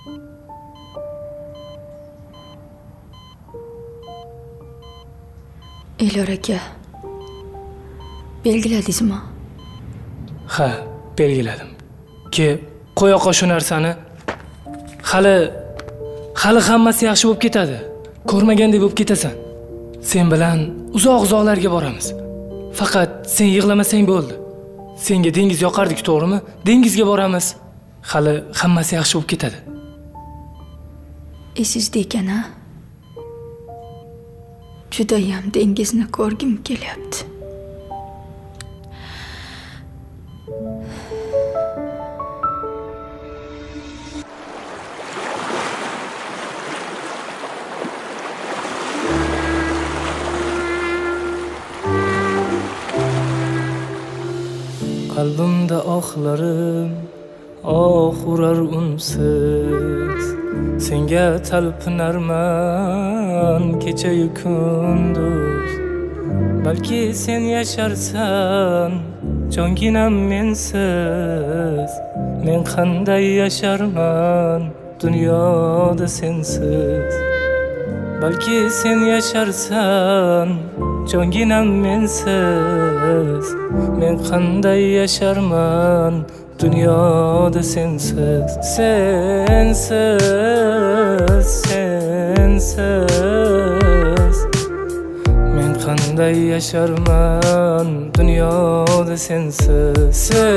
Elyor aka, belgiladingizmi? Ha, belgiladim. Qo'y oqa shu narsani. Hali hammasi yaxshi bo'lib ketadi. Ko'rmagandek bo'lib ketasan. Sen bilan uzoq-uzoqlarga boramiz. Faqat sen yig'lamasang bo'ldi. Senga dengiz yoqardik, to'g'rimi? Dengizga boramiz. Hali hammasi yaxshi bo'lib ketadi. Esingizda ekan-a? Judayam dengizni ko'rgim kelyapti. Qalbimda oxlarim urar unsiz. Senga talpinarman kecha-yu kunduz. Balki sen yasharsan jonginam mensiz. Men qanday yasharman dunyoda sensiz. Balki sen yasharsan jonginam mensiz. Men qanday yasharman dunyoda sensiz. Sensiz men qanday yasharman dunyoda sensiz.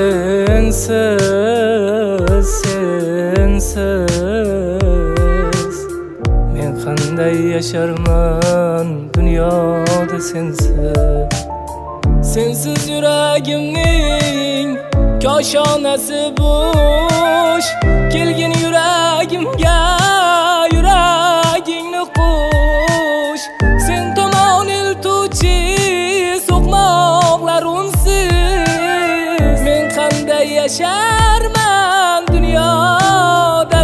Sensiz men qanday yasharman dunyoda sensiz. Sensiz yuragimning koshonasi bo'sh. Kelgin yuragimga yuragingni qo'sh. Sen tomon eltuvchi so'qmoqlar unsiz. Men qanday yasharman dunyoda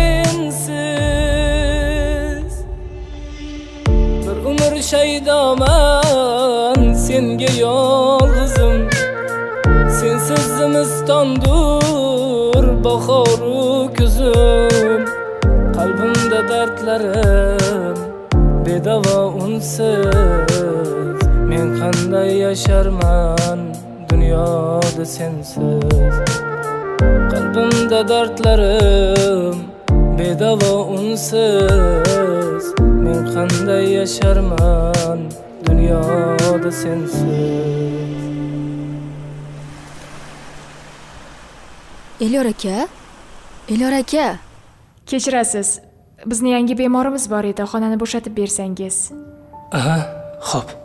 sensiz. Bir umr shaydoman senga yolg'izim. Sensiz zimistondur bahoru kuzim. Qalbimda dardlarim bedavo unsiz. Men qanday yasharman dunyoda sensiz. Qalbimda dardlarim bedavo unsiz. Men qanday yasharman dunyoda sensiz. Elyor aka? Elyor aka? Kechirasiz. Bizni yangi bemorimiz bor edi. Xonani bo'shatib bersangiz. Aha, xo'p.